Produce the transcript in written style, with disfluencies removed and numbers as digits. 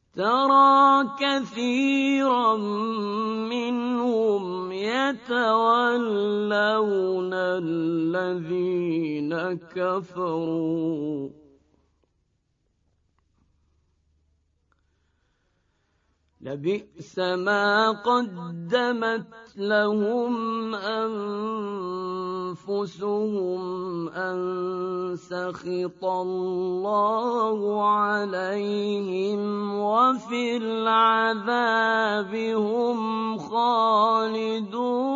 ترى كثيرا منهم يتولون الذين كفروا لبئس ما قدمت لهم أنفسهم أن سخط الله عليهم وفي العذاب هم خالدون.